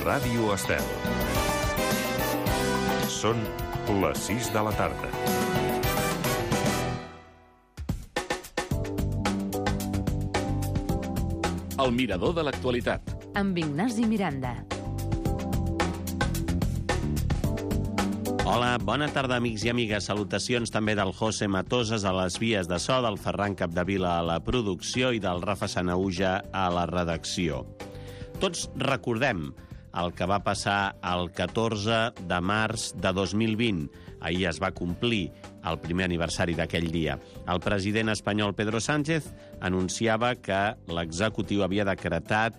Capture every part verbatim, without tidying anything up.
Ràdio Estel. Són les sis de la tarda. El mirador de l'actualitat. Amb Ignasi Miranda. Hola, bona tarda, amics i amigues. Salutacions també del José Matoses a les vies de so, del Ferran Capdevila a la producció i del Rafa Sanahuja a la redacció. Tots recordem el que va passar el catorze de març de dos mil vint. Ahir es va complir el primer aniversari d'aquell dia. El president espanyol Pedro Sánchez anunciava que l'executiu havia decretat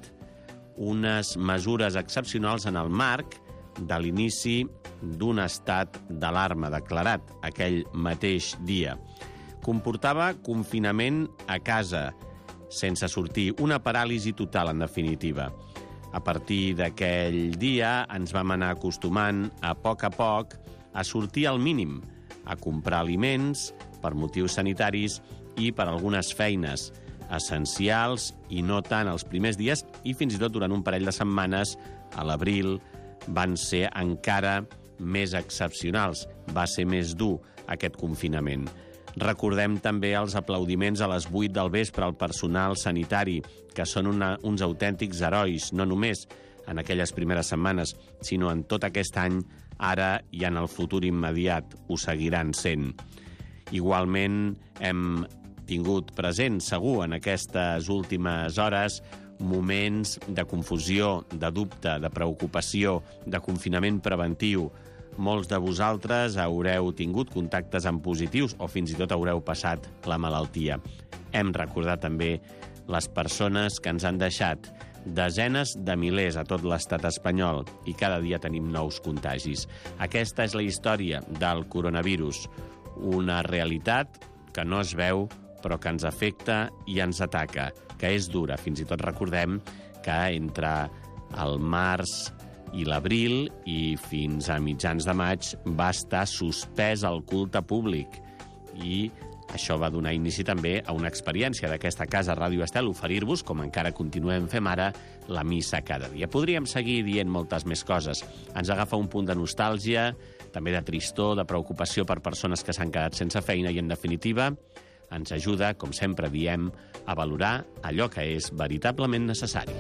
unes mesures excepcionals en el marc de l'inici d'un estat d'alarma declarat aquell mateix dia. Comportava confinament a casa, sense sortir, una paràlisi total, en definitiva. A partir d'aquell dia ens vam anar acostumant a poc a poc a sortir al mínim, a comprar aliments per motius sanitaris i per algunes feines essencials i no tant els primers dies i fins i tot durant un parell de setmanes a l'abril van ser encara més excepcionals. Va ser més dur aquest confinament. Recordem també els aplaudiments a les vuit del vespre al personal sanitari, que són una, uns autèntics herois, no només en aquelles primeres setmanes, sinó en tot aquest any, ara i en el futur immediat ho seguiran sent. Igualment hem tingut present, segur, en aquestes últimes hores, moments de confusió, de dubte, de preocupació, de confinament preventiu. Molts de vosaltres haureu tingut contactes amb positius o fins i tot haureu passat la malaltia. Hem recordat també les persones que ens han deixat, desenes de milers a tot l'estat espanyol, i cada dia tenim nous contagis. Aquesta és la història del coronavirus, una realitat que no es veu però que ens afecta i ens ataca, que és dura. Fins i tot recordem que entre el març i l'abril i fins a mitjans de maig va estar suspès el culte públic i això va donar inici també a una experiència d'aquesta casa Ràdio Estel, oferir-vos, com encara continuem fent ara, la missa cada dia. Podríem seguir dient moltes més coses. Ens agafa un punt de nostàlgia, també de tristor, de preocupació per persones que s'han quedat sense feina i, en definitiva, ens ajuda, com sempre diem, a valorar allò que és veritablement necessari.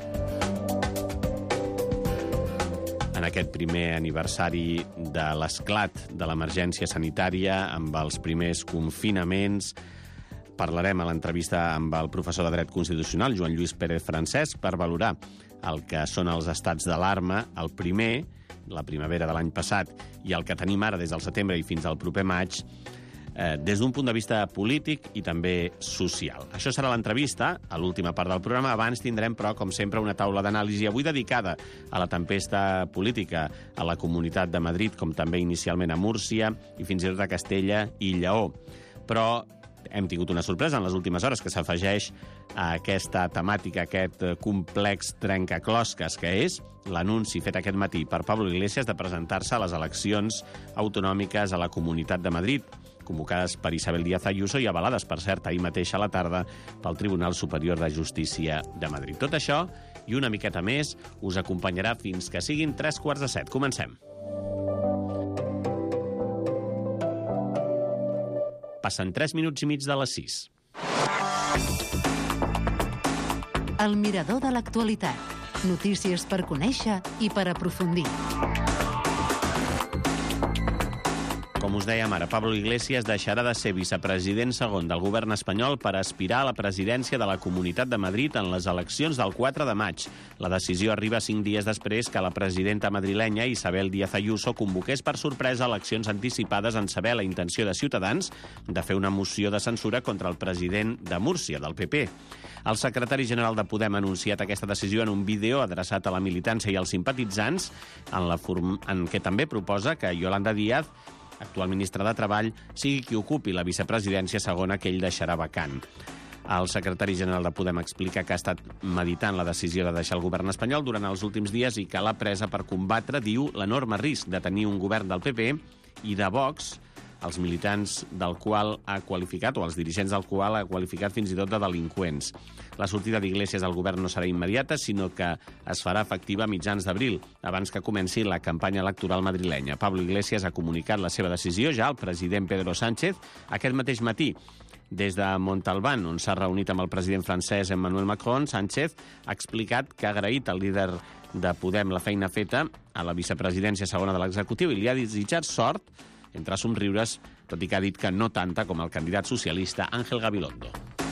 En aquest primer aniversari de l'esclat de l'emergència sanitària, amb els primers confinaments, parlarem a l'entrevista amb el professor de Dret Constitucional, Joan Lluís Pérez Francesc, per valorar el que són els estats d'alarma, el primer, la primavera de l'any passat, i el que tenim ara des del setembre i fins al proper maig, Eh, des d'un punt de vista polític i també social. Això serà l'entrevista, a l'última part del programa. Abans tindrem, però, com sempre, una taula d'anàlisi avui dedicada a la tempesta política a la Comunitat de Madrid, com també inicialment a Múrcia i fins i tot a Castella i Lleó. Però hem tingut una sorpresa en les últimes hores que s'afegeix a aquesta temàtica, aquest complex trencaclosques, que és l'anunci fet aquest matí per Pablo Iglesias de presentar-se a les eleccions autonòmiques a la Comunitat de Madrid, convocades per Isabel Díaz Ayuso i avalades, per cert, ahir mateix a la tarda pel Tribunal Superior de Justícia de Madrid. Tot això i una miqueta més us acompanyarà fins que siguin tres quarts de set. Comencem. Passen tres minuts i mig de les sis. El mirador de l'actualitat. Notícies per conèixer i per aprofundir. Com us dèiem ara, Pablo Iglesias deixarà de ser vicepresident segon del govern espanyol per aspirar a la presidència de la Comunitat de Madrid en les eleccions del quatre de maig. La decisió arriba cinc dies després que la presidenta madrilenya, Isabel Díaz Ayuso, convoqués per sorpresa eleccions anticipades en saber la intenció de Ciutadans de fer una moció de censura contra el president de Múrcia, del P P. El secretari general de Podem ha anunciat aquesta decisió en un vídeo adreçat a la militància i als simpatitzants, en, la form... en què també proposa que Yolanda Díaz, actual ministre de Treball, sigui qui ocupi la vicepresidència segona que ell deixarà vacant. El secretari general de Podem explica que ha estat meditant la decisió de deixar el govern espanyol durant els últims dies i que l'ha presa per combatre, diu, l'enorme risc de tenir un govern del P P i de Vox els militants del qual ha qualificat, o els dirigents del qual ha qualificat fins i tot de delinqüents. La sortida d'Iglesias al govern no serà immediata, sinó que es farà efectiva a mitjans d'abril, abans que comenci la campanya electoral madrilenya. Pablo Iglesias ha comunicat la seva decisió ja al president Pedro Sánchez aquest mateix matí. Des de Montalbán, on s'ha reunit amb el president francès Emmanuel Macron, Sánchez ha explicat que ha agraït al líder de Podem la feina feta a la vicepresidència segona de l'executiu i li ha desitjat sort, entre somriures, tot i que ha dit que no tanta com el candidat socialista Ángel Gabilondo.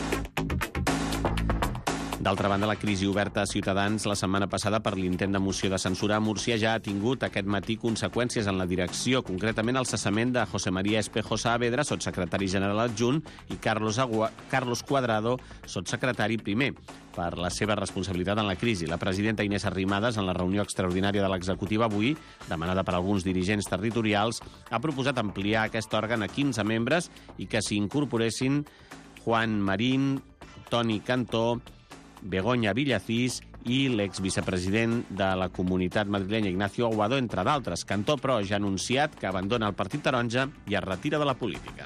D'altra banda, la crisi oberta a Ciutadans la setmana passada per l'intent de moció de censura a Múrcia ja ha tingut aquest matí conseqüències en la direcció, concretament el cessament de José María Espejo Saavedra, sotssecretari general adjunt, i Carlos, Agua, Carlos Cuadrado, sotssecretari primer, per la seva responsabilitat en la crisi. La presidenta Inés Arrimadas, en la reunió extraordinària de l'executiva avui, demanada per alguns dirigents territorials, ha proposat ampliar aquest òrgan a quinze membres i que s'hi incorporessin Juan Marín, Toni Cantó, Begoña Villacís i l'exvicepresident de la Comunitat Madrilenya, Ignacio Aguado, entre d'altres. Cantó, però, ja ha anunciat que abandona el Partit Taronja i es retira de la política.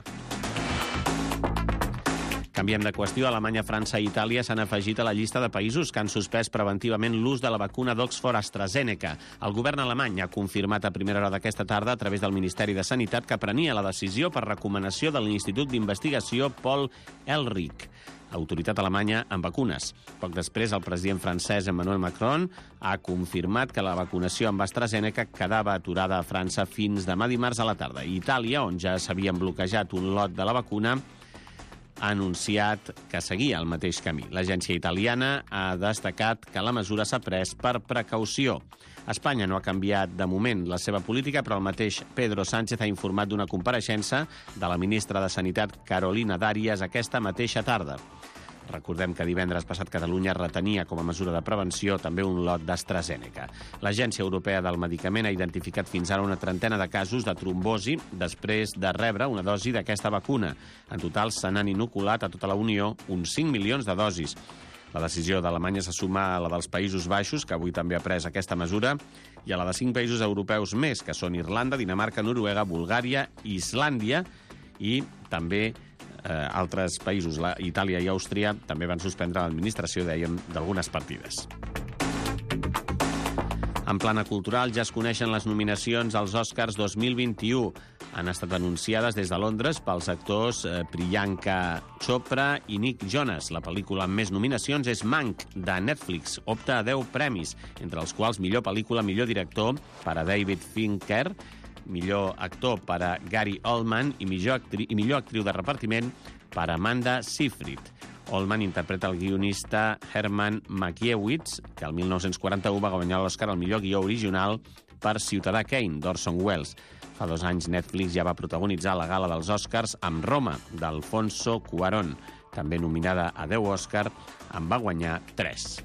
Canviem de qüestió. Alemanya, França i Itàlia s'han afegit a la llista de països que han suspès preventivament l'ús de la vacuna d'Oxford AstraZeneca. El govern alemany ha confirmat a primera hora d'aquesta tarda, a través del Ministeri de Sanitat, que prenia la decisió per recomanació de l'Institut d'Investigació Paul Ehrlich, autoritat alemanya en vacunes. Poc després, el president francès Emmanuel Macron ha confirmat que la vacunació amb AstraZeneca quedava aturada a França fins demà dimarts a la tarda. I Itàlia, on ja s'havien bloquejat un lot de la vacuna, ha anunciat que seguia el mateix camí. L'agència italiana ha destacat que la mesura s'ha pres per precaució. Espanya no ha canviat de moment la seva política, però el mateix Pedro Sánchez ha informat d'una compareixença de la ministra de Sanitat, Carolina Darias, aquesta mateixa tarda. Recordem que divendres passat Catalunya retenia com a mesura de prevenció també un lot d'AstraZeneca. L'Agència Europea del Medicament ha identificat fins ara una trentena de casos de trombosi després de rebre una dosi d'aquesta vacuna. En total se n'han inoculat a tota la Unió uns cinc milions de dosis. La decisió d'Alemanya se suma a la dels Països Baixos, que avui també ha pres aquesta mesura, i a la de cinc països europeus més, que són Irlanda, Dinamarca, Noruega, Bulgària, Islàndia i també eh, altres països. La, Itàlia i Àustria també van suspendre l'administració, dèiem, d'algunes partides. En plana cultural ja es coneixen les nominacions als Oscars dos mil vint-i-u. Han estat anunciades des de Londres pels actors eh, Priyanka Chopra i Nick Jonas. La pel·lícula amb més nominacions és Mank, de Netflix. Opta a deu premis, entre els quals millor pel·lícula, millor director per a David Fincher, millor actor per a Gary Oldman i millor, actri i millor actriu de repartiment per a Amanda Seyfried. Oldman interpreta el guionista Herman Mankiewicz, que el mil nou-cents quaranta-u va guanyar l'Oscar al millor guió original per Ciutadà Kane, d'Orson Welles. Fa dos anys Netflix ja va protagonitzar la gala dels Oscars amb Roma, d'Alfonso Cuarón. També nominada a deu Oscar, en va guanyar tres.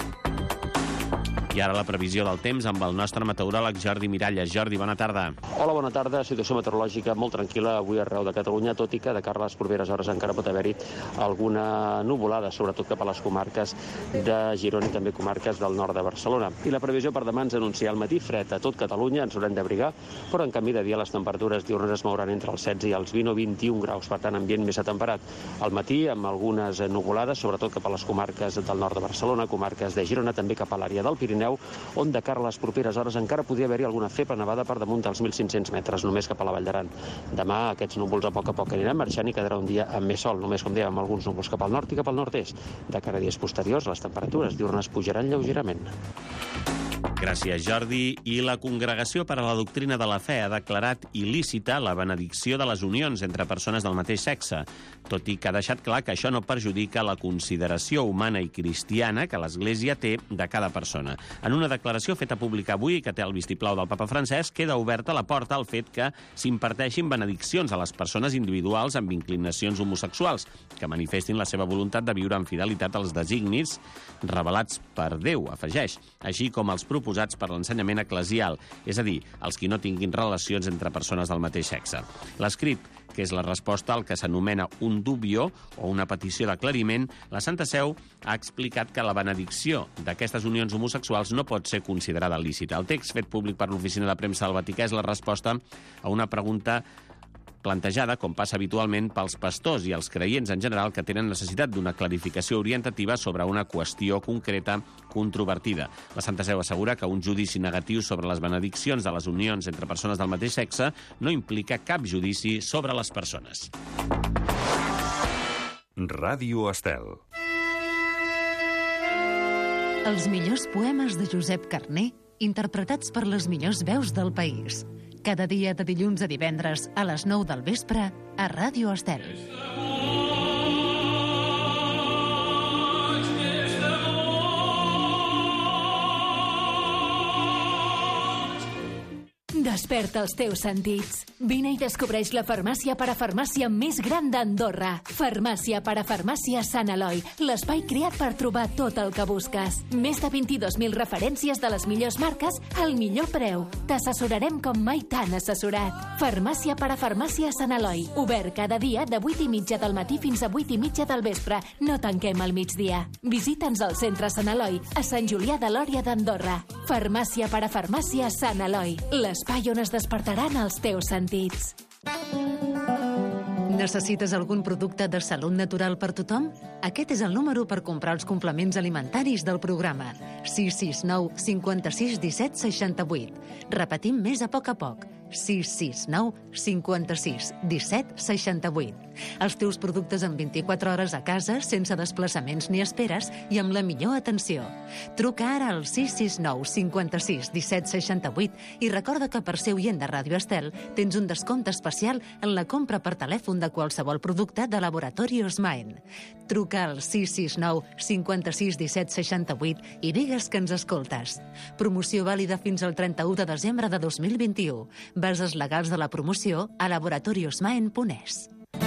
I ara la previsió del temps amb el nostre meteoròleg Jordi Miralles. Jordi, bona tarda. Hola, bona tarda. Situació meteorològica molt tranquil·la avui arreu de Catalunya, tot i que de cara a les properes hores encara pot haver-hi alguna nuvolada, sobretot cap a les comarques de Girona i també comarques del nord de Barcelona. I la previsió per demà ens anuncia al matí fred a tot Catalunya, ens haurem d'abrigar, però en canvi de dia les temperatures diurnes es mouran entre els setze i els vint o vint-i-un graus, per tant ambient més atemperat. Al matí amb algunes nuvolades, sobretot cap a les comarques del nord de Barcelona, comarques de Girona, també cap a l'àrea del Pirineu, on de cara a les properes hores encara podria haver-hi alguna feble nevada per damunt dels mil cinc-cents metres, només cap a la Vall d'Aran. Demà aquests núvols a poc a poc aniran marxant i quedarà un dia amb més sol, només com dèiem, amb alguns núvols cap al nord i cap al nord-est. De cara a dies posteriors, les temperatures diurnes pujaran lleugerament. Gràcies, Jordi. I la Congregació per a la Doctrina de la Fe ha declarat il·lícita la benedicció de les unions entre persones del mateix sexe, tot i que ha deixat clar que això no perjudica la consideració humana i cristiana que l'Església té de cada persona. En una declaració feta pública avui, que té el vistiplau del papa Francesc, queda oberta la porta al fet que s'imparteixin benediccions a les persones individuals amb inclinacions homosexuals, que manifestin la seva voluntat de viure en fidelitat als designis revelats per Déu, afegeix, així com els proposats per l'ensenyament eclesial, és a dir, els qui no tinguin relacions entre persones del mateix sexe. L'escrit, que és la resposta al que s'anomena un dubio o una petició d'aclariment, la Santa Seu ha explicat que la benedicció d'aquestes unions homosexuals no pot ser considerada lícita. El text fet públic per l'Oficina de Premsa del Vaticà és la resposta a una pregunta plantejada, com passa habitualment, pels pastors i els creients en general que tenen necessitat d'una clarificació orientativa sobre una qüestió concreta controvertida. La Santa Seu assegura que un judici negatiu sobre les benediccions de les unions entre persones del mateix sexe no implica cap judici sobre les persones. Ràdio Estel. Els millors poemes de Josep Carner, interpretats per les millors veus del país. Cada dia de dilluns a divendres a les nou del vespre a Ràdio Estel. Desperta els teus sentits. Vine i descobreix la farmàcia parafarmàcia més gran d'Andorra. Farmàcia parafarmàcia Sant Eloi, l'espai creat per trobar tot el que busques. Més de vint-i-dos mil referències de les millors marques al millor preu. T'assessorarem com mai t'han assessorat. Farmàcia parafarmàcia Sant Eloi, obert cada dia de vuit i mitja del matí fins a vuit i mitja del vespre. No tanquem al migdia. Visita'ns al centre Sant Eloi, a Sant Julià de Lòria d'Andorra. Farmàcia parafarmàcia Sant Eloi, l'espai on es despertaran els teus sentits. Necessites algun producte de salut natural per tothom? Aquest és el número per comprar els complements alimentaris del programa. sis sis nou cinquanta-sis disset seixanta-vuit. Repetim més a poc a poc. sis sis nou cinquanta-sis disset seixanta-vuit. Els teus productes en vint-i-quatre hores a casa, sense desplaçaments ni esperes i amb la millor atenció. Truca ara al sis sis nou cinquanta-sis disset seixanta-vuit i recorda que per ser oient de Ràdio Estel tens un descompte especial en la compra per telèfon de qualsevol producte de Laboratorios Maen. Truca al sis sis nou cinquanta-sis disset seixanta-vuit i digues que ens escoltes. Promoció vàlida fins al trenta-u de desembre de dos mil vint-i-u. Bases legals de la promoció a laboratoriosmaen punt es.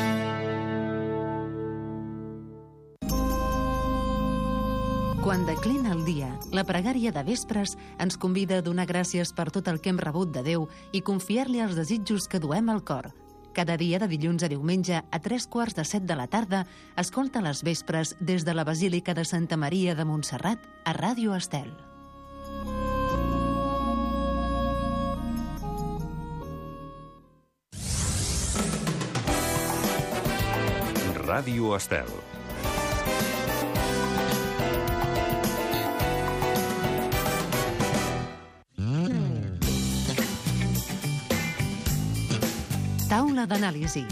Quan declina el dia, la pregària de vespres ens convida a donar gràcies per tot el que hem rebut de Déu i confiar-li els desitjos que duem al cor. Cada dia de dilluns a diumenge a tres quarts de set de la tarda, escolta les vespres des de la Basílica de Santa Maria de Montserrat a Ràdio Estel. Ràdio Estel. Taula d'anàlisi.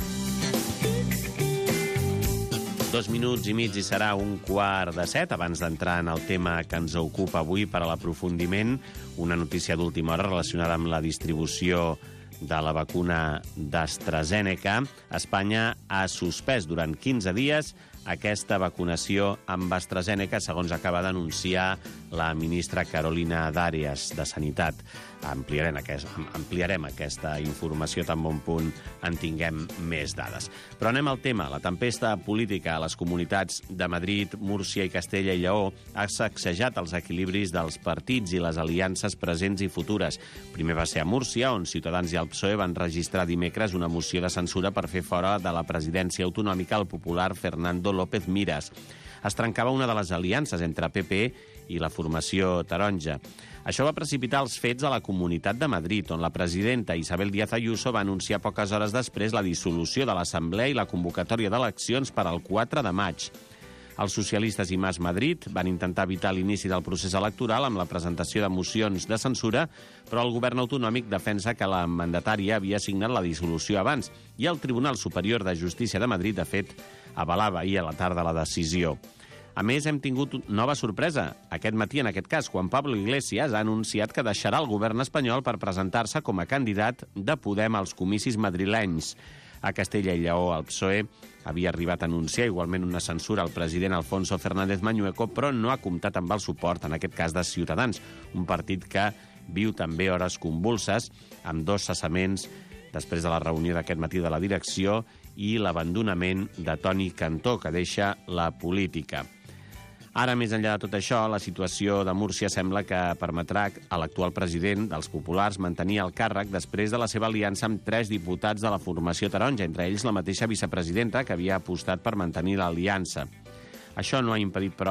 Dos minuts i mig i serà un quart de set. Abans d'entrar en el tema que ens ocupa avui per a l'aprofundiment, una notícia d'última hora relacionada amb la distribució de la vacuna d'AstraZeneca. Espanya ha suspès durant quinze dies aquesta vacunació amb AstraZeneca, segons acaba d'anunciar la ministra Carolina Darias, de Sanitat. Ampliarem, aquest, ampliarem aquesta informació tan bon punt en tinguem més dades. Però anem al tema. La tempesta política a les comunitats de Madrid, Múrcia i Castella i Lleó ha sacsejat els equilibris dels partits i les aliances presents i futures. Primer va ser a Múrcia, on Ciutadans i el P S O E van registrar dimecres una moció de censura per fer fora de la presidència autonòmica el popular Fernando López Miras. Es trencava una de les aliances entre P P i la formació taronja. Això va precipitar els fets a la Comunitat de Madrid, on la presidenta Isabel Díaz Ayuso va anunciar poques hores després la dissolució de l'Assemblea i la convocatòria d'eleccions per al quatre de maig. Els socialistes i Mas Madrid van intentar evitar l'inici del procés electoral amb la presentació de mocions de censura, però el govern autonòmic defensa que la mandatària havia signat la dissolució abans i el Tribunal Superior de Justícia de Madrid, de fet, avalava ahir a la tarda la decisió. A més, hem tingut nova sorpresa. Aquest matí, en aquest cas, Juan Pablo Iglesias ha anunciat que deixarà el govern espanyol per presentar-se com a candidat de Podem als comicis madrilenys. A Castella i Lleó, el P S O E havia arribat a anunciar igualment una censura al president Alfonso Fernández Mañueco, però no ha comptat amb el suport, en aquest cas de Ciutadans, un partit que viu també hores convulses, amb dos cessaments després de la reunió d'aquest matí de la direcció i l'abandonament de Toni Cantó, que deixa la política. Ara, més enllà de tot això, la situació de Múrcia sembla que permetrà a l'actual president dels populars mantenir el càrrec després de la seva aliança amb tres diputats de la formació taronja, entre ells la mateixa vicepresidenta, que havia apostat per mantenir l'aliança. Això no ha impedit, però,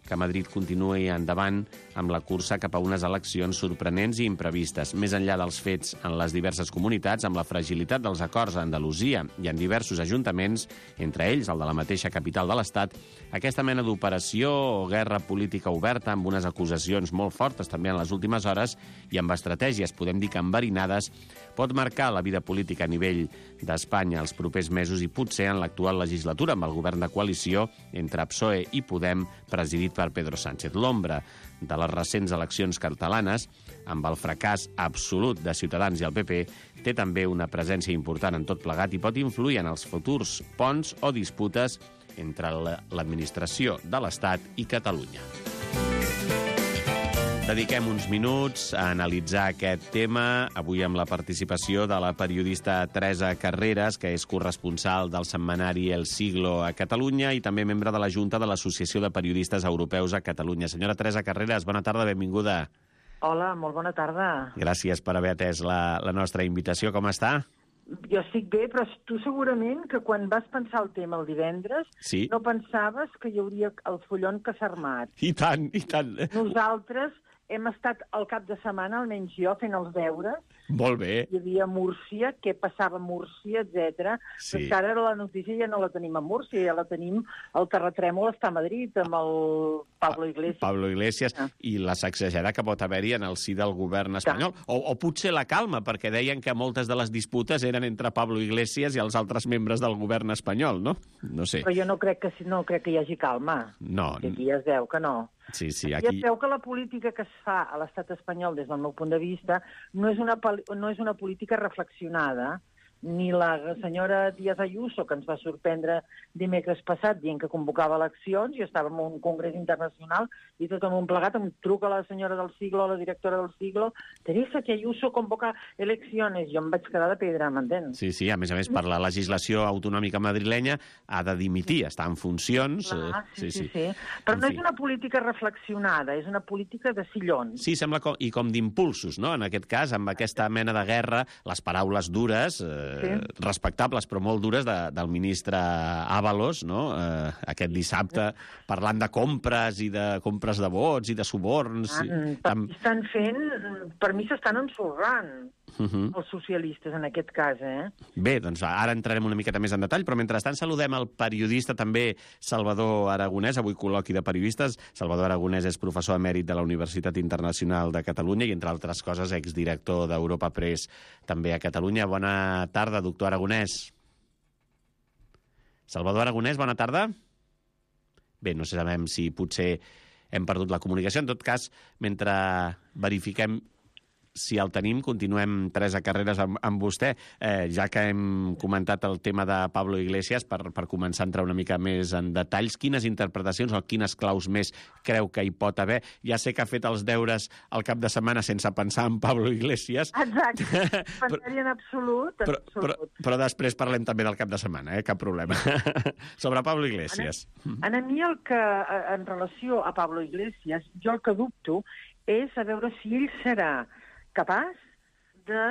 que Madrid continuï endavant amb la cursa cap a unes eleccions sorprenents i imprevistes. Més enllà dels fets en les diverses comunitats, amb la fragilitat dels acords a Andalusia i en diversos ajuntaments, entre ells el de la mateixa capital de l'Estat, aquesta mena d'operació o guerra política oberta amb unes acusacions molt fortes també en les últimes hores i amb estratègies, podem dir que enverinades, pot marcar la vida política a nivell d'Espanya els propers mesos i potser en l'actual legislatura amb el govern de coalició entre P S O E i Podem, presidit per Pedro Sánchez. L'ombra de les recents eleccions catalanes, amb el fracàs absolut de Ciutadans i el P P, té també una presència important en tot plegat i pot influir en els futurs ponts o disputes entre l'administració de l'Estat i Catalunya. Dediquem uns minuts a analitzar aquest tema, avui amb la participació de la periodista Teresa Carreras, que és corresponsal del setmanari El Siglo a Catalunya i també membre de la Junta de l'Associació de Periodistes Europeus a Catalunya. Senyora Teresa Carreras, bona tarda, benvinguda. Hola, molt bona tarda. Gràcies per haver atès la, la nostra invitació. Com està? Jo estic bé, però tu segurament que quan vas pensar el tema el divendres sí. no pensaves que hi hauria el follon que s'ha armat. I tant, i tant. Nosaltres hem estat al cap de setmana, almenys jo, fent els deures. Molt bé. Hi havia Múrcia, què passava a Múrcia, etcètera. Sí. Però ara la notícia ja no la tenim a Múrcia, ja la tenim, el terratrèmol està a Madrid, amb el Pablo Iglesias. Pablo Iglesias, ah. i la sacsejada que pot haver-hi en el si del govern espanyol. O, o potser la calma, perquè deien que moltes de les disputes eren entre Pablo Iglesias i els altres membres del govern espanyol, no? No sé. Però jo no crec que, no crec que hi hagi calma. No. Aquí ja es veu que no. Sí, sí, aquí... Ja es veu que la política que es fa a l'estat espanyol, des del meu punt de vista, no és una, no és una política reflexionada, ni la senyora Díaz Ayuso, que ens va sorprendre dimecres passat dient que convocava eleccions, i estàvem en un congrés internacional, i tot en un plegat em truca la senyora del Siglo, la directora del Siglo, Teresa, que Ayuso convoca eleccions. Jo em vaig quedar de pedra, m'entens? Sí, sí, a més a més, per la legislació autonòmica madrilenya ha de dimitir, està en funcions. Clar, sí, sí, sí, sí, sí. Però en no fi. És una política reflexionada, és una política de sillons. Sí, sembla com, i com d'impulsos, no? En aquest cas, amb aquesta mena de guerra, les paraules dures, eh, sí. respectables però molt dures de, del ministre Ábalos, no? Eh, aquest dissabte, parlant de compres i de compres de vots i de suborns. Ah, i... per, mi estan fent, per mi s'estan ensorrant uh -huh. els socialistes en aquest cas, eh? Bé, doncs ara entrarem una miqueta més en detall, però mentrestant saludem el periodista també Salvador Aragonès, avui col·loqui de periodistes. Salvador Aragonès és professor emèrit de la Universitat Internacional de Catalunya i, entre altres coses, exdirector d'Europa Press també a Catalunya. Bona tarda, doctor Aragonès. Salvador Aragonès, bona tarda. Bé, no sabem si potser hem perdut la comunicació. En tot cas, mentre verifiquem si el tenim, continuem, Teresa Carreras, amb, amb vostè. Eh, ja que hem comentat el tema de Pablo Iglesias, per, per començar a entrar una mica més en detalls, quines interpretacions o quines claus més creu que hi pot haver? Ja sé que ha fet els deures al cap de setmana sense pensar en Pablo Iglesias. Exacte, pensar-hi en absolut. En però, absolut. Però, però després parlem també del cap de setmana, eh? Cap problema. Sobre Pablo Iglesias. En, en a mi el que, en relació a Pablo Iglesias, jo el que dubto és a veure si ell serà capaç de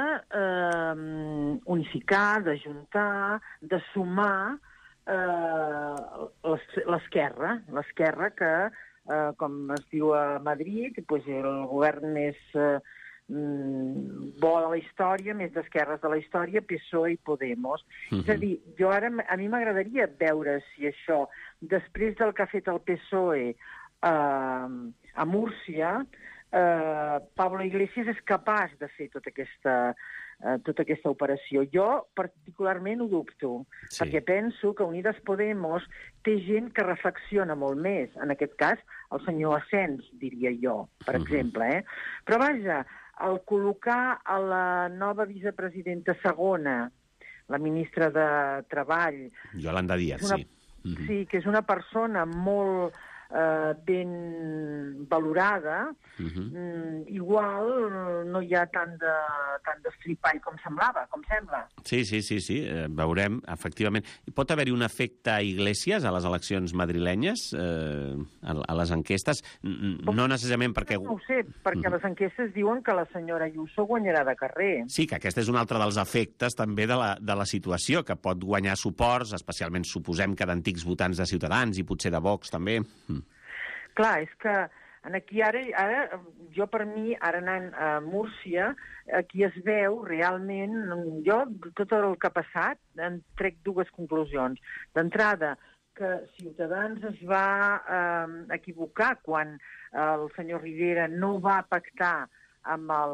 eh, unificar, d'ajuntar, de sumar eh, l'esquerra, l'esquerra que, eh, com es diu a Madrid, pues, el govern més eh, bo de la història, més d'esquerres de la història, P S O E i Podemos. Uh-huh. És a dir, jo ara, a mi m'agradaria veure si això, després del que ha fet el P S O E eh, a Múrcia, Uh, Pablo Iglesias és capaç de fer tota aquesta, uh, tota aquesta operació. Jo particularment ho dubto, sí. perquè penso que Unidas Podemos té gent que reflexiona molt més. En aquest cas, el senyor Asens, diria jo, per uh-huh. exemple. Eh? Però vaja, el col·locar a la nova vicepresidenta segona, la ministra de Treball... Yolanda Díaz, una, sí. Uh-huh. Sí, que és una persona molt... Uh, ben valorada, uh-huh. mm, igual no hi ha tant de, tant d'estripall com semblava, com sembla. Sí, sí, sí, sí, eh, veurem, efectivament. Pot haver-hi un efecte Iglesias a les eleccions madrilenyes, eh, a, a les enquestes? No necessàriament perquè... No ho sé, perquè uh-huh. les enquestes diuen que la senyora Ayuso guanyarà de carrer. Sí, que aquest és un altre dels efectes també de la, de la situació, que pot guanyar suports, especialment suposem que d'antics votants de Ciutadans i potser de Vox també. Mm. clar, és que aquí ara, ara, jo per mi, ara anant a Múrcia, aquí es veu realment, jo tot el que ha passat en trec dues conclusions. D'entrada, que Ciutadans es va eh, equivocar quan el senyor Rivera no va pactar amb el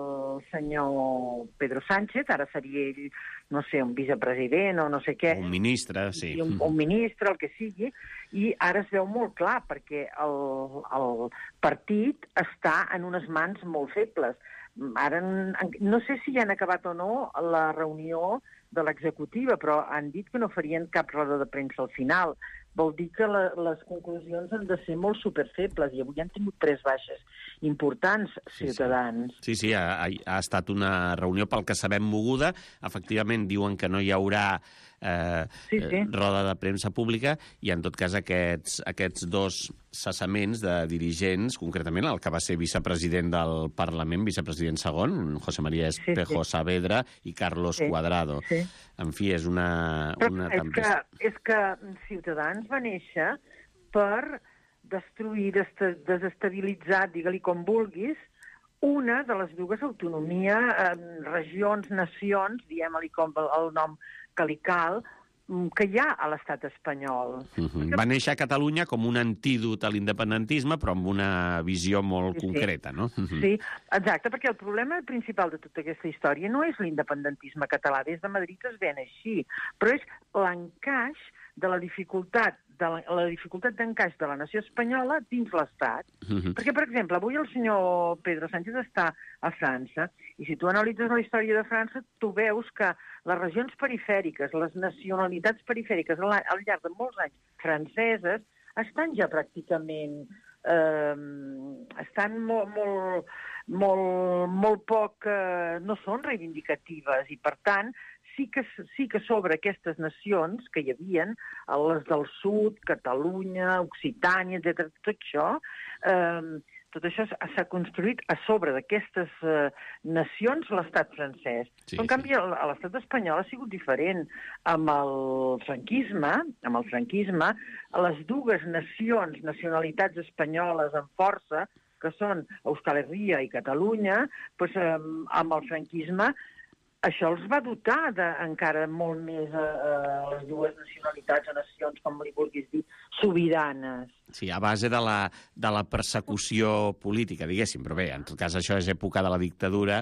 senyor Pedro Sánchez, ara seria ell, no sé, un vicepresident o no sé què. Un ministre, sí. Un, un ministre, el que sigui, i ara es veu molt clar, perquè el, el partit està en unes mans molt febles. Ara, no sé si ja han acabat o no la reunió de l'executiva, però han dit que no farien cap roda de premsa al final. Vol dir que la, les conclusions han de ser molt superfebles, i avui han tingut tres baixes importants, Ciutadans. Sí, sí, sí ha, ha estat una reunió, pel que sabem, moguda. Efectivament, diuen que no hi haurà eh, sí, sí. roda de premsa pública, i en tot cas aquests, aquests dos cessaments de dirigents, concretament el que va ser vicepresident del Parlament, vicepresident segon, José María Espejo sí, sí. Saavedra, i Carlos sí, Cuadrado. Sí. En fi, és una... Però una és, que, és que Ciutadans va néixer per destruir, desestabilitzar, digue-li com vulguis, una de les dues autonomies, eh, regions, nacions, diguem-li com el nom que li cal, que hi ha a l'estat espanyol. Uh-huh. Perquè... Va néixer a Catalunya com un antídot a l'independentisme, però amb una visió molt sí, concreta, sí. no? Uh-huh. Sí, exacte, perquè el problema principal de tota aquesta història no és l'independentisme català, des de Madrid es ven així, però és l'encaix de la dificultat de la, la dificultat d'encaix de la nació espanyola dins l'Estat. Uh-huh. Perquè, per exemple, avui el senyor Pedro Sánchez està a França, i si tu analitzes la història de França, tu veus que les regions perifèriques, les nacionalitats perifèriques al, al llarg de molts anys franceses, estan ja pràcticament... Eh, estan molt, molt, molt, molt poc... Eh, no són reivindicatives, i, per tant, sí que, sí que sobre aquestes nacions que hi havien, les del sud, Catalunya, Occitània, etcètera, tot això, eh, tot això s'ha construït a sobre d'aquestes eh, nacions l'estat francès. Sí, en canvi, sí. l'estat espanyol ha sigut diferent. Amb el franquisme, amb el franquisme, les dues nacions, nacionalitats espanyoles amb força, que són Euskal Herria i Catalunya, doncs, eh, amb el franquisme, això els va dotar de, encara molt més a, a les dues nacionalitats o nacions, com li vulguis dir, sobiranes. Sí, a base de la, de la persecució política, diguéssim, però bé, en tot cas això és època de la dictadura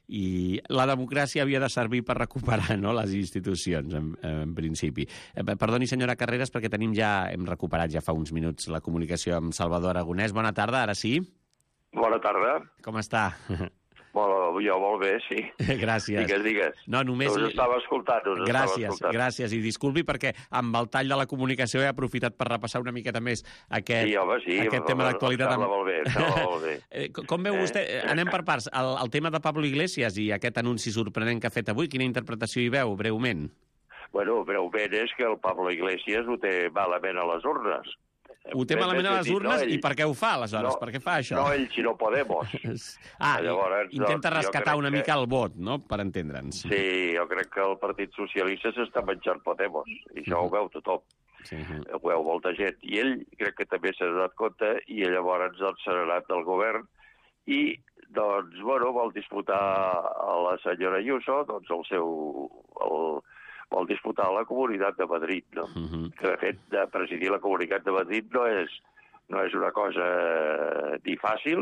i la democràcia havia de servir per recuperar, no?, les institucions, en, en principi. Perdoni, senyora Carreras, perquè tenim ja, hem recuperat ja fa uns minuts la comunicació amb Salvador Aragonès. Bona tarda, ara sí? Bona tarda. Com està? Bueno, jo molt bé, sí. Gràcies. Digues, digues. No, només... Us estava escoltant, us gràcies, estava escoltant. Gràcies, i disculpi perquè amb el tall de la comunicació he aprofitat per repassar una miqueta més aquest, sí, home, sí, aquest tema d'actualitat. Em molt bé, molt bé. Com veu vostè? Anem per parts. El, el tema de Pablo Iglesias i aquest anunci sorprenent que ha fet avui, quina interpretació hi veu, breument? Bueno, breument és que el Pablo Iglesias ho té malament a les urnes. Ho té malament a les urnes, no, i per què ho fa, aleshores? No, per què fa això? No, ell, si no Podemos. ah, Llavors, intenta doncs, rescatar una mica que... el vot, no?, per entendre'ns. Sí, jo crec que el Partit Socialista s'està menjant Podemos, i això uh -huh. ho veu tothom. Sí. Ho veu molta gent. I ell crec que també s'ha donat compte, i llavors doncs, s'ha anat del govern, i, doncs, bueno, vol disputar a la senyora Ayuso, doncs, el seu... El, vol disputar a la Comunitat de Madrid, no? Uh-huh. Que, de fet, de presidir la Comunitat de Madrid no és, no és una cosa ni fàcil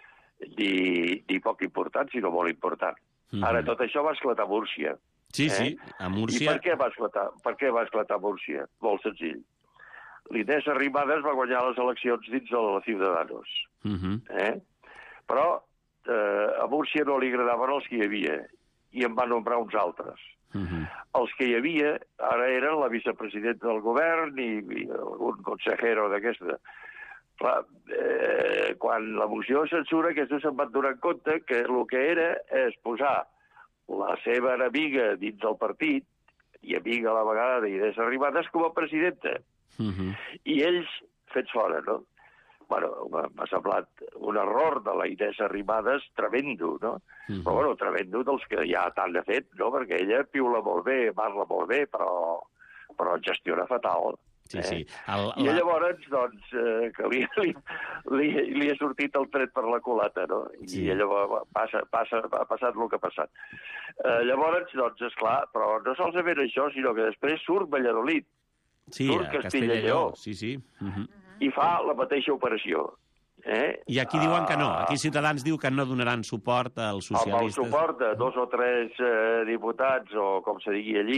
ni, ni poc important, sinó molt important. Uh-huh. Ara, tot això va esclatar a Múrcia. Sí, eh? sí, a Múrcia... I per què va esclatar, per què va esclatar a Múrcia? Molt senzill. L'Inés Arrimadas va guanyar les eleccions dins de la Ciudadanos. Uh-huh. eh? Però eh, a Múrcia no li agradaven els que hi havia, i en va nombrar uns altres. Uh-huh. Els que hi havia ara eren la vicepresidenta del govern i, i algun consejero d'aquesta. Clar, eh, quan la moció de censura, aquests se'n van donar compte que el que era és posar la seva enemiga dins del partit, i amiga a la vegada d'Inés Arrimadas, com a presidenta. Uh-huh. I ells fets fora, no? Bueno, m'ha semblat un error de la Inés Arrimadas tremendo, no? Uh-huh. Però, bueno, tremendo dels que ja tant ha fet, no? Perquè ella piula molt bé, parla molt bé, però, però gestiona fatal. Sí, sí. El, I la... llavors, doncs, eh, que li, li, li, li ha sortit el tret per la culata, no? I sí. llavors passa, passa, ha passat el que ha passat. Eh, llavors, doncs, esclar, però no solament això, sinó que després surt Valladolid, sí, surt Castella i Lleó, sí, sí. Uh -huh. i fa la mateixa operació. Eh? I aquí diuen que no. Aquí Ciutadans diu que no donaran suport als socialistes. Amb el suport de dos o tres eh, diputats, o com se digui allí,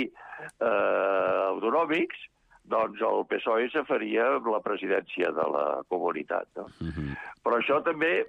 eh, autonòmics, doncs el P S O E se faria amb la presidència de la comunitat. No? Uh -huh. Però això també,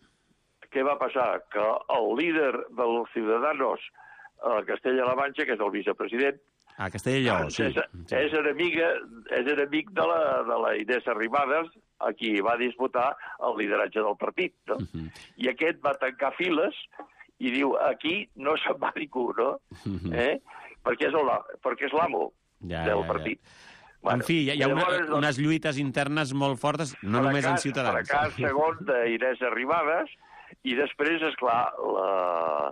què va passar? Que el líder dels Ciudadanos a Castella-La Manxa, que és el vicepresident, a Castella i Lleó, sí. És, és, enemiga, és enemic de la, de la Inés Arrimadas, a qui va disputar el lideratge del partit. No? Uh -huh. I aquest va tancar files i diu, aquí no se'n va ningú, no? Uh -huh. eh? Perquè és el, perquè és l'amo ja, del ja, partit. Ja. Bueno, en fi, hi ha una, llavors, unes lluites internes molt fortes, no només en Ciutadans. Fracàs segon d'Inés Arrimadas, i després, esclar, la,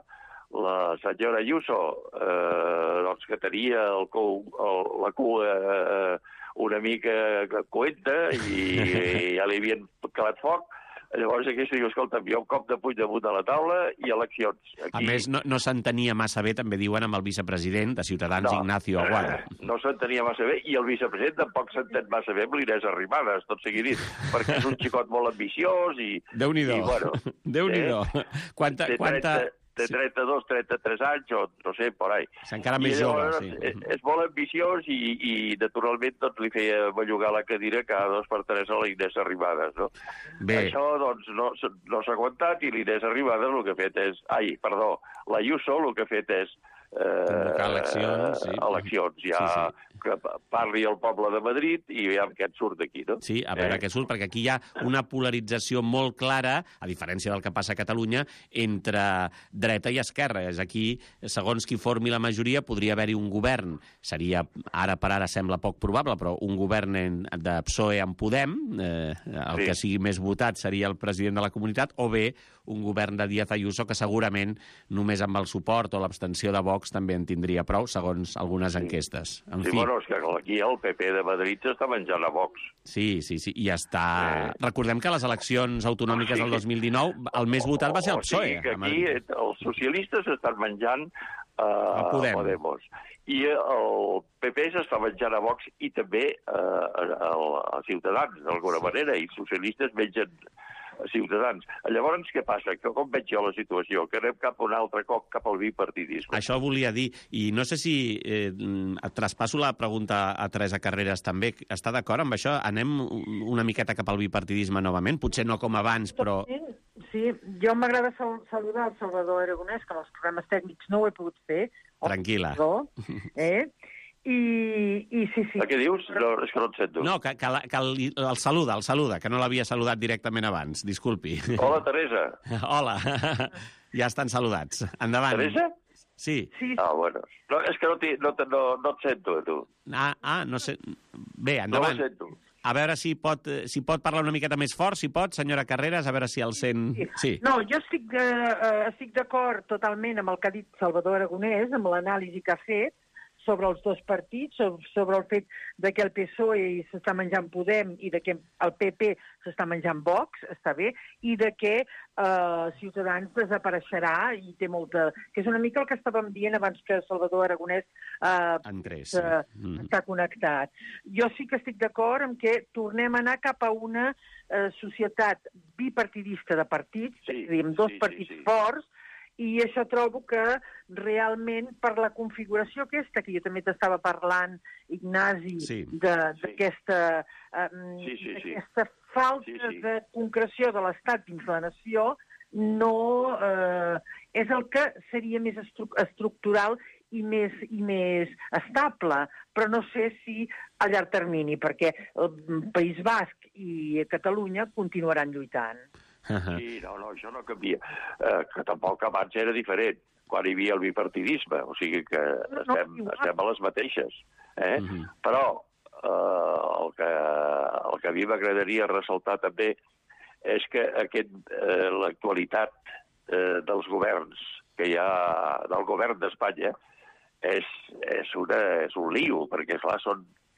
la senyora Ayuso, eh, doncs que tenia el cou, el, la cua eh, una mica coenta i, i ja li havien calat foc. Llavors aquesta diu, escolta, hi ha un cop de puny damunt de la taula i eleccions. Aquí... A més, no, no s'entenia massa bé, també diuen, amb el vicepresident de Ciutadans, no, Ignacio Aguado. No s'entenia massa bé, i el vicepresident tampoc s'entén massa bé amb l'Inés Arrimadas, tot sigui dit, perquè és un xicot molt ambiciós i... Déu-n'hi-do, bueno, Déu-n'hi-do. Eh? Quanta... quanta... de trenta-dos, trenta-tres anys, o no sé, por ahí. És encara més jove, sí. És, és molt ambiciós i, i naturalment, doncs, li feia bellugar la cadira cada dos per tres a la Inés Arrimadas, no? Bé. Això, doncs, no, no s'ha aguantat, i l'Inés Arrimadas el que ha fet és... Ai, perdó, la Ayuso el que ha fet és... Eh, eleccions, sí. Eleccions, ja sí, sí. Que parli el poble de Madrid i veiem què et surt d'aquí, no? Sí, a veure eh? què surt, perquè aquí hi ha una polarització molt clara, a diferència del que passa a Catalunya, entre dreta i esquerra. És aquí, segons qui formi la majoria, podria haver-hi un govern, seria, ara per ara sembla poc probable, però un govern de P S O E amb Podem, eh, el sí. que sigui més votat seria el president de la comunitat, o bé un govern de Díaz Ayuso, que segurament només amb el suport o l'abstenció de Vox també en tindria prou, segons algunes sí. enquestes. En sí, fi. Bueno, és que aquí el P P de Madrid s'està menjant a Vox. Sí, sí, sí, i està... Eh. Recordem que les eleccions autonòmiques sí. del dos mil dinou, el més votat va ser el P S O E. O sigui que aquí els socialistes estan menjant a Podem. Podemos. I el P P s'està menjant a Vox i també a, a, a Ciutadans, d'alguna manera, i els socialistes mengen Ciutadans. Llavors, què passa? Que com veig jo la situació? Que anem cap un altre cop cap al bipartidisme. Això volia dir. I no sé si eh, et traspasso la pregunta a Teresa Carreras també. Està d'acord amb això? Anem una miqueta cap al bipartidisme novament? Potser no com abans, però... Sí, jo m'agrada saludar el Salvador Aragonès, que en els programes tècnics no ho he pogut fer. Tranquil·la. Eh? I, i sí, sí. A què dius? No, és que no et sento. No, que, que, que el, el saluda, el saluda, que no l'havia saludat directament abans. Disculpi. Hola, Teresa. Hola. Ja estan saludats. Endavant. Teresa? Sí. sí. Ah, bueno. No, és que no, no, no, no et sento, tu. Ah, ah, no sé... Bé, endavant. No sento. A veure si pot, si pot parlar una miqueta més fort, si pot, senyora Carreras, a veure si el sent... Sí. No, jo estic, uh, estic d'acord totalment amb el que ha dit Salvador Aragonès, amb l'anàlisi que ha fet, sobre els dos partits, sobre el fet de que el P S O E s'està menjant Podem i de que el P P s'està menjant Vox, està bé, i de que eh, Ciutadans desapareixerà i té molta... que és una mica el que estàvem dient abans que Salvador Aragonès eh, Entrés, sí. eh, mm. està connectat. Jo sí que estic d'acord amb que tornem a anar cap a una eh, societat bipartidista de partits, sí, és a dir, amb dos sí, partits sí, sí. forts, i això trobo que realment per la configuració aquesta, que jo també t'estava parlant, Ignasi, sí. d'aquesta sí. sí, sí, sí. falta sí, sí. de concreció de l'Estat dins la nació, no eh, és el que seria més estru estructural i més, i més estable, però no sé si a llarg termini, perquè el País Basc i Catalunya continuaran lluitant. Sí, no, no, això no canvia. Eh, que tampoc abans era diferent, quan hi havia el bipartidisme, o sigui que estem, estem a les mateixes. Eh? Uh-huh. Però eh, el, que, el que a mi m'agradaria ressaltar també és que aquest eh, l'actualitat eh, dels governs que hi ha, del govern d'Espanya, és, és, una, és un lío, perquè, clar, són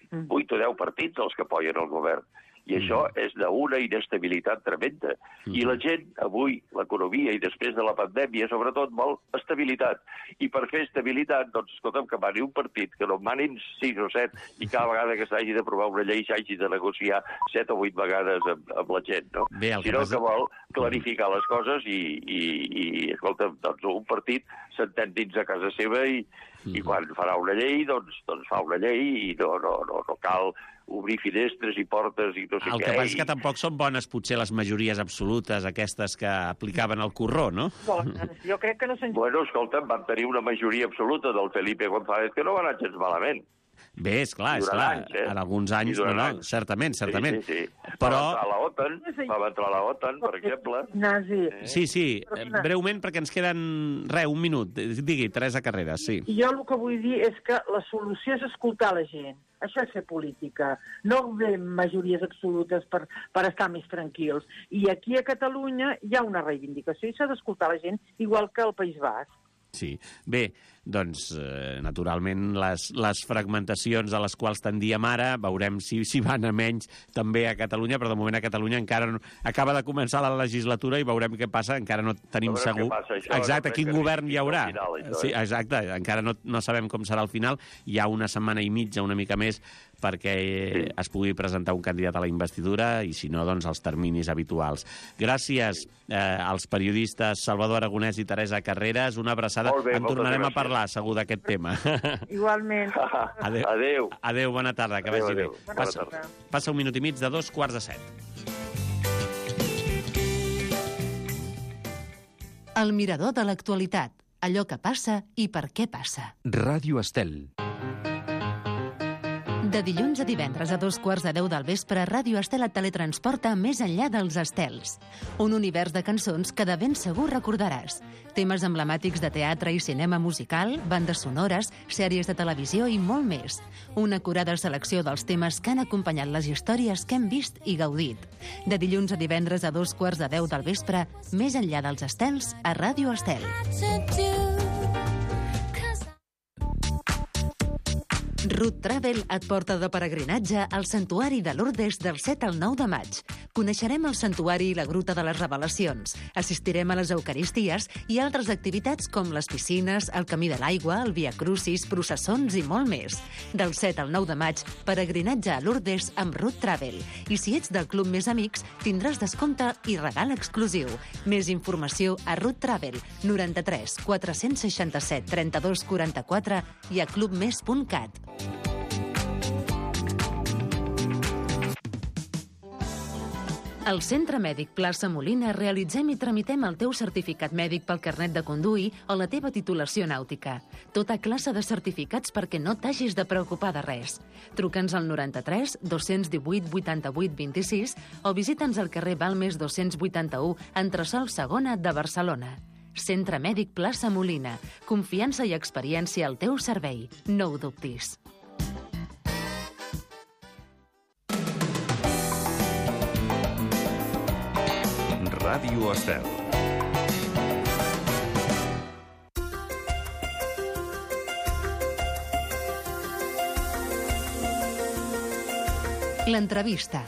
vuit o deu partits els que apoyen el govern. I mm. això és d'una inestabilitat tremenda. Mm. I la gent, avui, l'economia i després de la pandèmia, sobretot, vol estabilitat. I per fer estabilitat, doncs, escolta'm, que mani un partit, que no manin sis o set, i cada vegada que s'hagi d'aprovar una llei s'hagi de negociar set o vuit vegades amb, amb la gent, no? Bé, sinó que, que vol clarificar les coses i, i, i escolta'm, doncs, un partit s'entén dins de casa seva i, mm. i quan farà una llei, doncs, doncs fa una llei i no, no, no, no cal obrir finestres i portes i no sé el què. El que passa és i... que tampoc són bones, potser, les majories absolutes, aquestes que aplicaven el corró, no? Bones, jo crec que no se'n... Bueno, escolta'm, van tenir una majoria absoluta del Felipe González que no va anar gens malament. Bé, esclar, esclar. Anys, eh? En alguns anys, no, no, certament, certament. Sí, sí, sí. Però... Va entrar a la OTAN, va entrar a la OTAN, per exemple. Nasi. Sí, sí, breument, perquè ens queden, res, un minut. Digui, Teresa Carreras, sí. Jo el que vull dir és que la solució és escoltar la gent. Això és fer política. No ve majories absolutes per, per estar més tranquils. I aquí a Catalunya hi ha una reivindicació i s'ha d'escoltar la gent, igual que al País Basc. Sí. Bé, doncs, eh, naturalment, les, les fragmentacions a les quals tendíem ara, veurem si, si van a menys també a Catalunya, però de moment a Catalunya encara no, acaba de començar la legislatura i veurem què passa, encara no tenim veurem segur. Passa, això, exacte, no quin govern hi haurà. Final, això, sí, eh? exacte, encara no, no sabem com serà el final. Hi ha una setmana i mitja, una mica més, perquè sí. es pugui presentar un candidat a la investidura i, si no, doncs, els terminis habituals. Gràcies eh, als periodistes Salvador Aragonès i Teresa Carreras. Una abraçada. Bé, en tornarem gràcies. a parlar, segur, d'aquest tema. Igualment. Adéu. Adéu. Adéu, bona tarda, que adéu, vagi adéu. bé. Passa, passa un minut i mig de dos quarts de set. El mirador de l'actualitat. Allò que passa i per què passa. Ràdio Estel. De dilluns a divendres a dos quarts de deu del vespre, Ràdio Estel et teletransporta més enllà dels estels. Un univers de cançons que de ben segur recordaràs. Temes emblemàtics de teatre i cinema musical, bandes sonores, sèries de televisió i molt més. Una acurada selecció dels temes que han acompanyat les històries que hem vist i gaudit. De dilluns a divendres a dos quarts de deu del vespre, més enllà dels estels, a Ràdio Estel. Root Travel et porta de peregrinatge al Santuari de Lourdes del set al nou de maig. Coneixerem el santuari i la Gruta de les Revelacions. Assistirem a les Eucaristies i altres activitats com les piscines, el Camí de l'Aigua, el Via Crucis, processons i molt més. Del set al nou de maig, peregrinatge a Lourdes amb Root Travel. I si ets del Club Més Amics, tindràs descompte i regal exclusiu. Més informació a Root Travel, noranta-tres quatre-cents seixanta-set trenta-dos quaranta-quatre i a clubmes punt cat. Al Centre Mèdic Plaça Molina realitzem i tramitem el teu certificat mèdic pel carnet de conduir o la teva titulació nàutica. Tota classe de certificats perquè no t'hagis de preocupar de res. Truca'ns al noranta-tres dos-cents divuit vuitanta-vuit vint-i-sis o visita'ns al carrer Balmes dos-cents vuitanta-u, entresòl segona de Barcelona. Centre Mèdic Plaça Molina. Confiança i experiència al teu servei. No ho dubtis. Ràdio Estel. L'entrevista.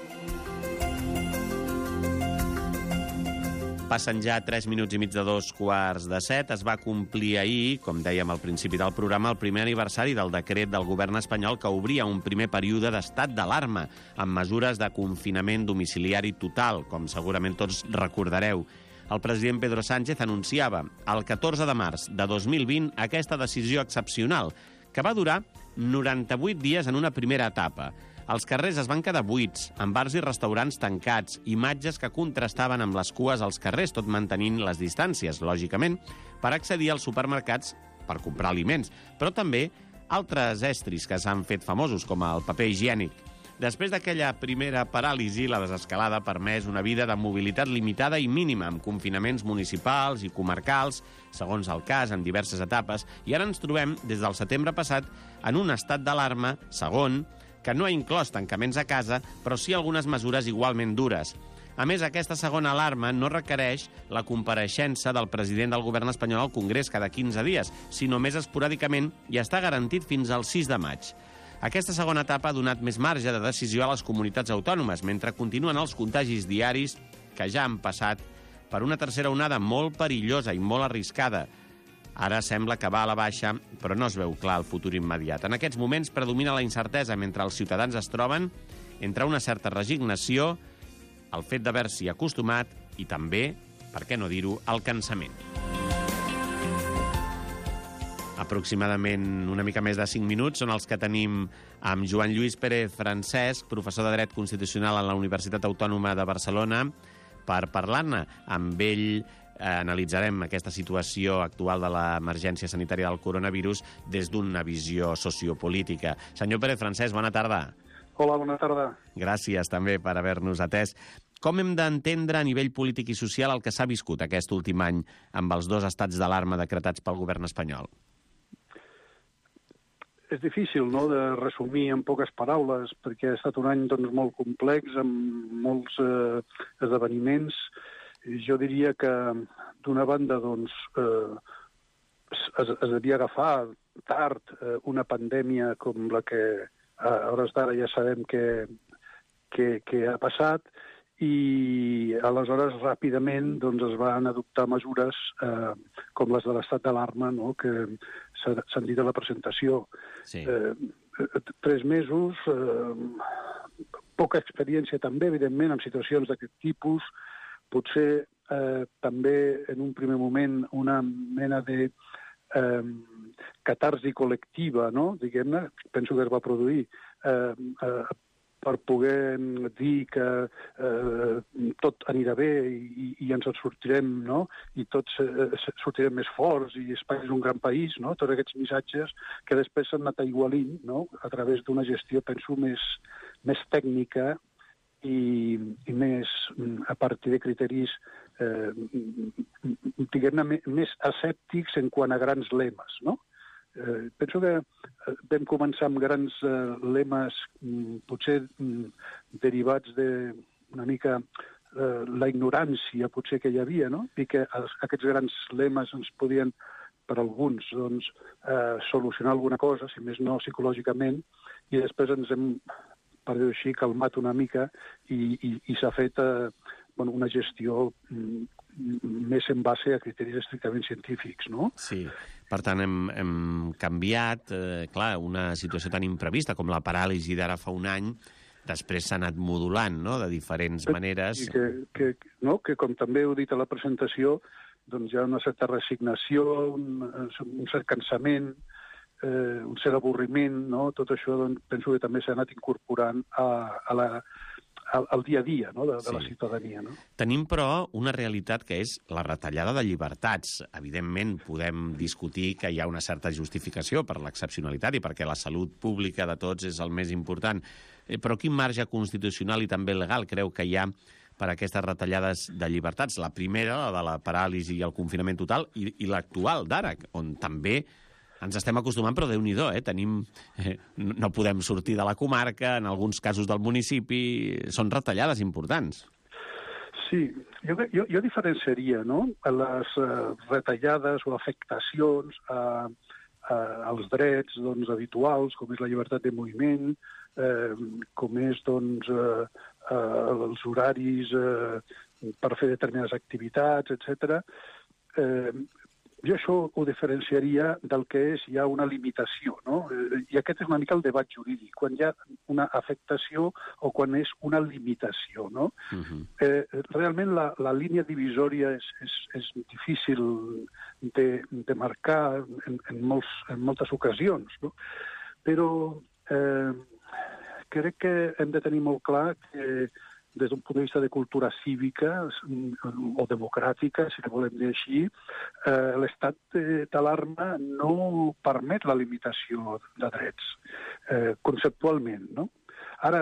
Passen ja tres minuts i mig de dos quarts de set. Es va complir ahir, com dèiem al principi del programa, el primer aniversari del decret del govern espanyol que obria un primer període d'estat d'alarma amb mesures de confinament domiciliari total, com segurament tots recordareu. El president Pedro Sánchez anunciava el catorze de març de dos mil vint aquesta decisió excepcional, que va durar noranta-vuit dies en una primera etapa. Els carrers es van quedar buits, amb bars i restaurants tancats, imatges que contrastaven amb les cues als carrers, tot mantenint les distàncies, lògicament, per accedir als supermercats per comprar aliments, però també altres estris que s'han fet famosos, com el paper higiènic. Després d'aquella primera paràlisi, la desescalada ha permès una vida de mobilitat limitada i mínima, amb confinaments municipals i comarcals, segons el cas, en diverses etapes, i ara ens trobem, des del setembre passat, en un estat d'alarma, segon, que no ha inclòs tancaments a casa, però sí algunes mesures igualment dures. A més, aquesta segona alarma no requereix la compareixença del president del govern espanyol al Congrés cada quinze dies, sinó més esporàdicament i està garantit fins al sis de maig. Aquesta segona etapa ha donat més marge de decisió a les comunitats autònomes, mentre continuen els contagis diaris que ja han passat per una tercera onada molt perillosa i molt arriscada. Ara sembla que va a la baixa, però no es veu clar el futur immediat. En aquests moments predomina la incertesa mentre els ciutadans es troben entre una certa resignació, el fet d'haver-s'hi acostumat i també, per què no dir-ho, el cansament. Aproximadament una mica més de cinc minuts són els que tenim amb Joan Lluís Pérez Francesc, professor de Dret Constitucional a la Universitat Autònoma de Barcelona, per parlar-ne. Amb ell eh, analitzarem aquesta situació actual de l'emergència sanitària del coronavirus des d'una visió sociopolítica. Senyor Pérez Francesc, bona tarda. Hola, bona tarda. Gràcies també per haver-nos atès. Com hem d'entendre a nivell polític i social el que s'ha viscut aquest últim any amb els dos estats d'alarma decretats pel govern espanyol? És difícil, no?, de resumir en poques paraules, perquè ha estat un any doncs, molt complex, amb molts eh, esdeveniments. Jo diria que, d'una banda, doncs, eh, es, es devia agafar tard eh, una pandèmia com la que a hores d'ara ja sabem que, que, que ha passat, i aleshores ràpidament doncs, es van adoptar mesures eh, com les de l'estat d'alarma, no?, que s'han dit a la presentació. Sí. Eh, tres mesos, eh, poca experiència també, evidentment, en situacions d'aquest tipus, potser eh, també en un primer moment una mena de eh, catarsi col·lectiva, no?, diguem-ne, penso que es va produir, eh, eh, per poder dir que eh, tot anirà bé i, i ens en sortirem, no?, i tots eh, sortirem més forts, i Espanya és un gran país, no?, tots aquests missatges que després s'han anat aigualint, no?, a través d'una gestió, penso, més, més tècnica i, i més a partir de criteris, eh, diguem-ne, més escèptics en quant a grans lemes, no? Eh, penso que vam començar amb grans eh, lemes, mm, potser mm, derivats d'una mica eh, la ignorància potser que hi havia, no?, i que els, aquests grans lemes ens podien, per alguns, doncs, eh, solucionar alguna cosa, si més no psicològicament, i després ens hem, per dir-ho així, calmat una mica i, i, i s'ha fet eh, bueno, una gestió mm, més en base a criteris estrictament científics, no? Sí. Per tant, hem, hem canviat, eh, clar, una situació tan imprevista com la paràlisi d'ara fa un any, després s'ha anat modulant, no?, de diferents maneres. I que, que, no? que, com també heu dit a la presentació, doncs hi ha una certa resignació, un, un cert cansament, eh, un cert avorriment, no? Tot això doncs, penso que també s'ha anat incorporant a, a la... Al, al dia a dia, no?, de, de sí. la ciutadania. No? Tenim, però, una realitat que és la retallada de llibertats. Evidentment, podem discutir que hi ha una certa justificació per l'excepcionalitat i perquè la salut pública de tots és el més important. Eh, però quin marge constitucional i també legal creu que hi ha per a aquestes retallades de llibertats? La primera, la de la paràlisi i el confinament total, i, i l'actual d'ara, on també ens estem acostumant, però Déu-n'hi-do, eh? Tenim, eh, no podem sortir de la comarca, en alguns casos del municipi, són retallades importants. Sí, jo, jo, jo diferenciaria, no?, les uh, retallades o afectacions a, a, als drets doncs, habituals, com és la llibertat de moviment, eh, com és doncs, uh, uh, els horaris uh, per fer determinades activitats, etcètera. Eh, Jo això ho diferenciaria del que és ja una limitació, no? I aquest és una mica el debat jurídic, quan hi ha una afectació o quan és una limitació, no? Uh-huh. eh, realment la, la línia divisòria és, és, és difícil de, de marcar en, en, molts, en moltes ocasions, no? Però eh, crec que hem de tenir molt clar que des d'un punt de vista de cultura cívica o democràtica, si ho volem dir així, eh, l'estat d'alarma no permet la limitació de drets, eh, conceptualment, no? Ara,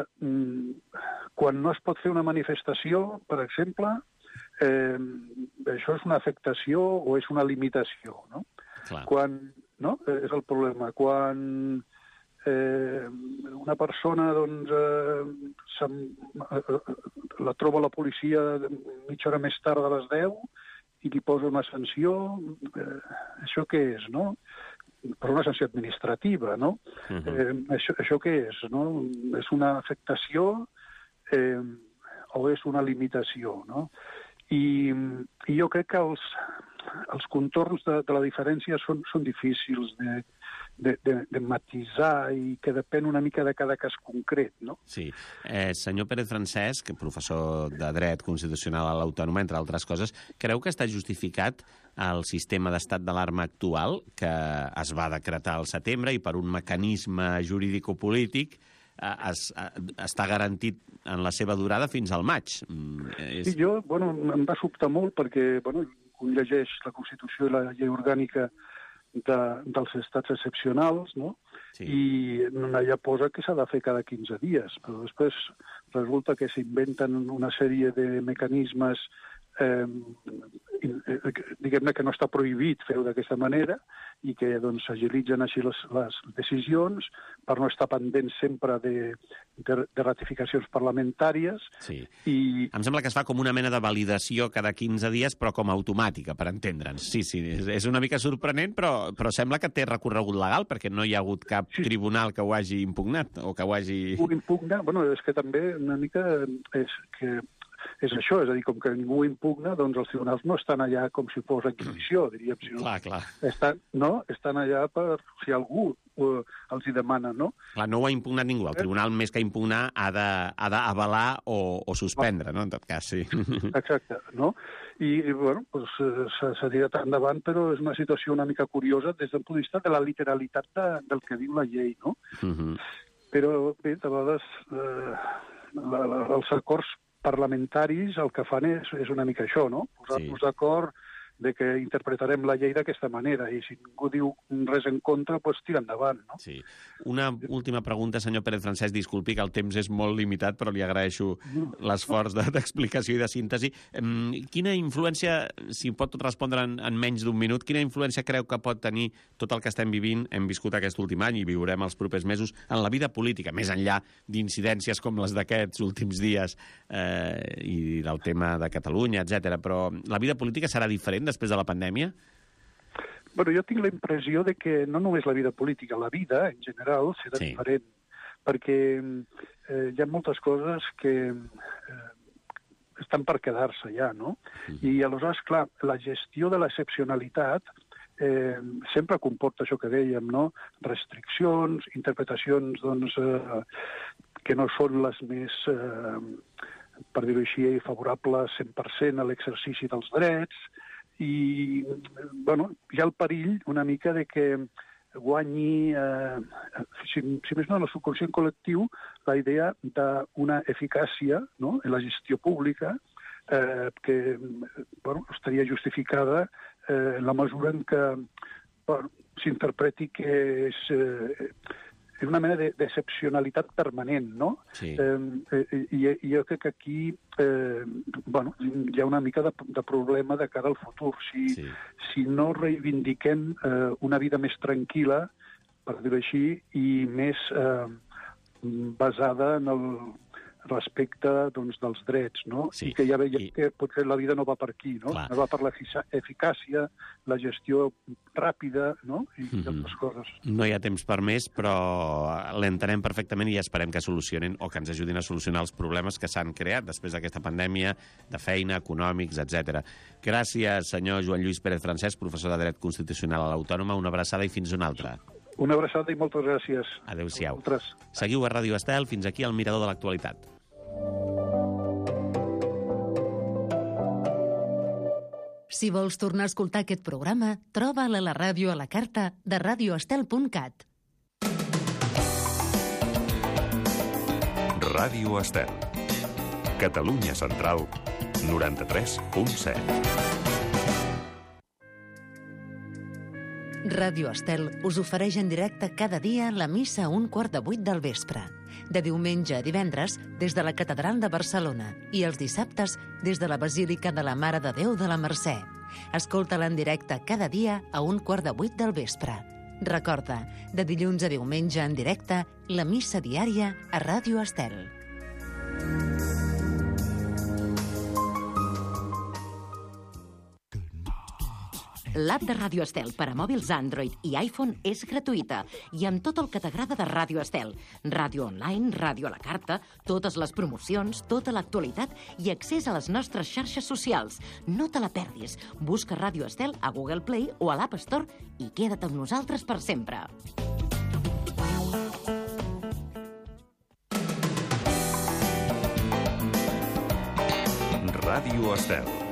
quan no es pot fer una manifestació, per exemple, eh, això és una afectació o és una limitació, no? Clar. Quan, no? És el problema. Quan Eh, una persona doncs, eh, eh, la troba la policia mitja hora més tard a les deu i li posa una sanció, eh, això què és, no? per una sanció administrativa, no? Uh-huh. eh, això, això què és, no? És una afectació eh, o és una limitació, no? I, i jo crec que els, els contorns de, de la diferència són, són difícils de, de, de, de matisar i que depèn una mica de cada cas concret, no? Sí. Eh, senyor Pérez Francesc, professor de Dret Constitucional a l'Autònoma, entre altres coses, creu que està justificat el sistema d'estat d'alarma actual que es va decretar al setembre i per un mecanisme jurídico-polític Es, està garantit en la seva durada fins al maig. És... Sí, jo, bueno, em va sobtar molt perquè, bueno, un llegeix la Constitució i la llei orgànica de, dels estats excepcionals, no? Sí. I allà posa que s'ha de fer cada quinze dies, però després resulta que s'inventen una sèrie de mecanismes eh, diguem-ne que no està prohibit fer-ho d'aquesta manera i que doncs s'agilitzen així les, les decisions per no estar pendents sempre de, de, de ratificacions parlamentàries. Sí. I... Em sembla que es fa com una mena de validació cada quinze dies, però com automàtica, per entendre'ns. Sí, sí, és, és una mica sorprenent, però, però sembla que té recorregut legal, perquè no hi ha hagut cap sí. tribunal que ho hagi impugnat o que ho hagi... Ho impugna, bueno, és que també una mica és que és això, és a dir, com que ningú impugna, doncs els tribunals no estan allà com si fos inquisició, diríem. Si no, clar, clar. Estan, no, estan allà per si algú uh, els hi demana, no? Clar, no ho ha impugnat ningú. El tribunal, més que impugnar, ha d'avalar o, o suspendre, no? En tot cas, sí. Exacte, no? I, bueno, pues, s'ha tirat endavant, però és una situació una mica curiosa des del punt de vista de la literalitat de, del que diu la llei, no? Uh-huh. Però, bé, de vegades, eh, la, la, els acords parlamentaris el que fan és, és una mica això, no? Posar-nos sí. d'acord de que interpretarem la llei d'aquesta manera i si ningú diu res en contra, doncs tira endavant, no? Sí. Una última pregunta, senyor Pérez Francesc, disculpi que el temps és molt limitat, però li agraeixo l'esforç d'explicació i de síntesi. Quina influència, si pot respondre en, en menys d'un minut, quina influència creu que pot tenir tot el que estem vivint, hem viscut aquest últim any i viurem els propers mesos, en la vida política, més enllà d'incidències com les d'aquests últims dies eh, i del tema de Catalunya, etcètera. Però la vida política serà diferent després de la pandèmia? Bueno, jo tinc la impressió de que no només la vida política, la vida, en general, serà sí. diferent, perquè eh, hi ha moltes coses que eh, estan per quedar-se ja, no? Mm. I aleshores, clar, la gestió de l'excepcionalitat eh, sempre comporta això que dèiem, no? Restriccions, interpretacions, doncs, eh, que no són les més... Eh, per dir-ho així, favorables cent per cent a l'exercici dels drets, i bueno, hi ha el perill una mica de que guanyi, eh, si, si més no, en el subconscient col·lectiu, la idea d'una eficàcia, no?, en la gestió pública eh, que bueno, estaria justificada eh, en la mesura en què bueno, s'interpreti que és... Eh, és una mena d'excepcionalitat permanent, no? Sí. Eh, i, I jo crec que aquí eh, bueno, hi ha una mica de, de problema de cara al futur. Si, sí. si no reivindiquem eh, una vida més tranquil·la, per dir-ho així, i més eh, basada en el respecte doncs, dels drets, no? Sí. I que ja veiem I... que potser la vida no va per aquí, no? Clar. No va per l'eficàcia, la gestió ràpida, no? I mm-hmm. altres coses. No hi ha temps per més, però l'entenem perfectament i esperem que solucionin o que ens ajudin a solucionar els problemes que s'han creat després d'aquesta pandèmia de feina, econòmics, etcètera. Gràcies, senyor Joan Lluís Pérez Francesc, professor de Dret Constitucional a l'Autònoma. Una abraçada i fins una altra. Una abraçada i moltes gràcies. Adéu-siau. Seguiu a Ràdio Estel. Fins aquí el Mirador de l'Actualitat. Si vols tornar a escoltar aquest programa, troba'l a la ràdio a la carta de radio estel punt cat. Ràdio Estel. Catalunya Central, noranta-tres punt set. Ràdio Estel us ofereix en directe cada dia la missa a un quart de vuit del vespre. De diumenge a divendres, des de la Catedral de Barcelona, i els dissabtes, des de la Basílica de la Mare de Déu de la Mercè. Escolta-la en directe cada dia a un quart de vuit del vespre. Recorda, de dilluns a diumenge en directe, la missa diària a Ràdio Estel. L'app de Ràdio Estel per a mòbils Android i iPhone és gratuïta i amb tot el que t'agrada de Ràdio Estel. Ràdio online, ràdio a la carta, totes les promocions, tota l'actualitat i accés a les nostres xarxes socials. No te la perdis. Busca Ràdio Estel a Google Play o a l'App Store i queda't amb nosaltres per sempre. Ràdio Estel.